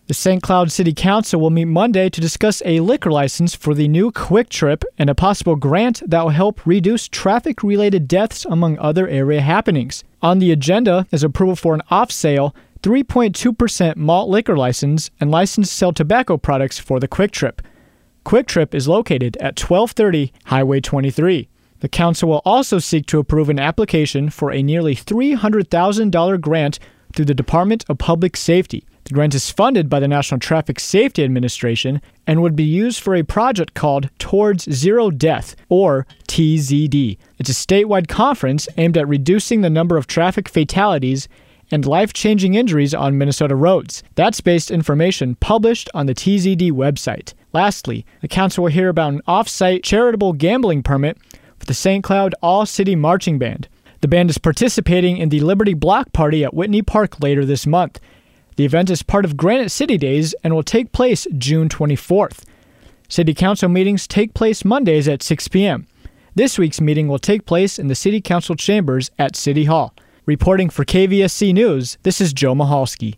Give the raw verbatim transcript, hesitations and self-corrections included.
The Saint Cloud City Council will meet Monday to discuss a liquor license for the new Quick Trip and a possible grant that will help reduce traffic-related deaths among other area happenings. On the agenda is approval for an off-sale three point two percent malt liquor license and license to sell tobacco products for the Quick Trip. Quick Trip is located at twelve thirty Highway twenty-three. The council will also seek to approve an application for a nearly three hundred thousand dollars grant through the Department of Public Safety. The grant is funded by the National Traffic Safety Administration and would be used for a project called Towards Zero Death, or T Z D. It's a statewide conference aimed at reducing the number of traffic fatalities and life-changing injuries on Minnesota roads. That's based information published on the T Z D website. Lastly, the council will hear about an off-site charitable gambling permit for the Saint Cloud All-City Marching Band. The band is participating in the Liberty Block Party at Whitney Park later this month. The event is part of Granite City Days and will take place June twenty-fourth. City Council meetings take place Mondays at six p.m. This week's meeting will take place in the City Council chambers at City Hall. Reporting for K V S C News, this is Joe Mahalski.